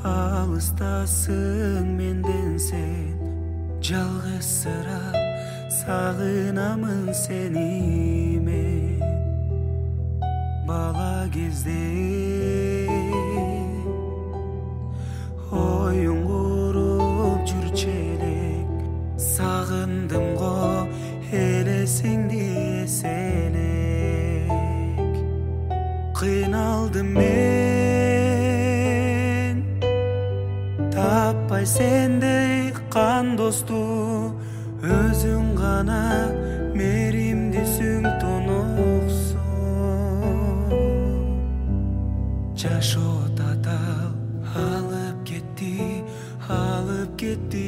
алыстасың менден сен, жалгызсырап сагынамын сени мен. Бала кезде оюн куруп жүрчү элек, сагындым го элесиңди эселек. Кыйналдым мен, таппай сендей кан досту, өзүң гана меримдисиң тунуксуң. Жашоо татал алып кетти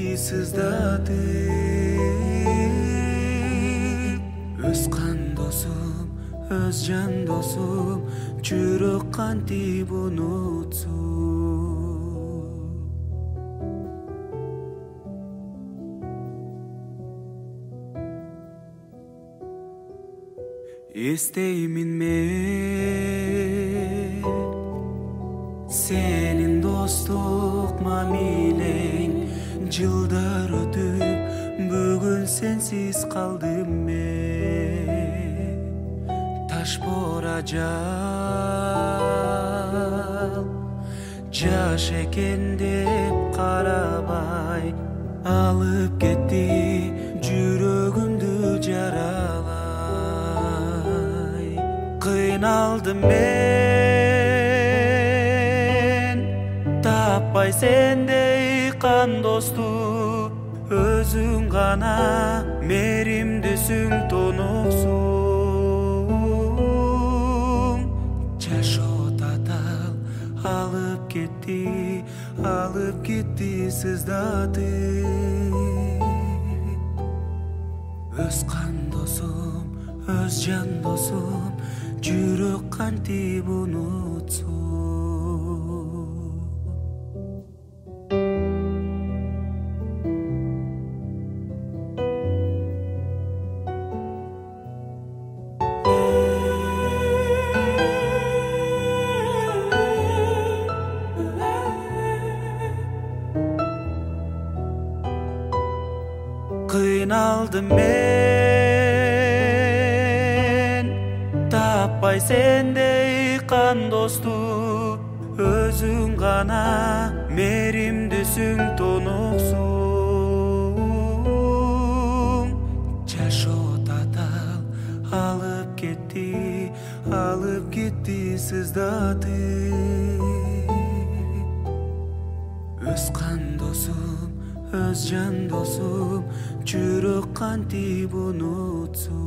сыздатып. Өз кан досум, өз жан досум, жүрөк кантип унутсун. Эстеймин мен сенин достук мамилең, жылдар өтүп бүгүн сенсиз калдым мен. Ташпора жал жаш экен деп карабай, алып кетти жүрөгүмдү жаралай. Кыйналдым мен, таппай сендей кан досту, өзүң гана меримдисиң тунуксуң. Жашоо татал алып кетти сыздатып. Өз кан досум, өз жан досум, жүрөк кантип унутсун. Кыйналдым мен, таппай сендей кан досту, өзүң гана меримдисиң тунуксуң. Жашоо татал алып кетти сыздатып. Өз кан досум, өз жан досум, жүрөк кантип унутсун.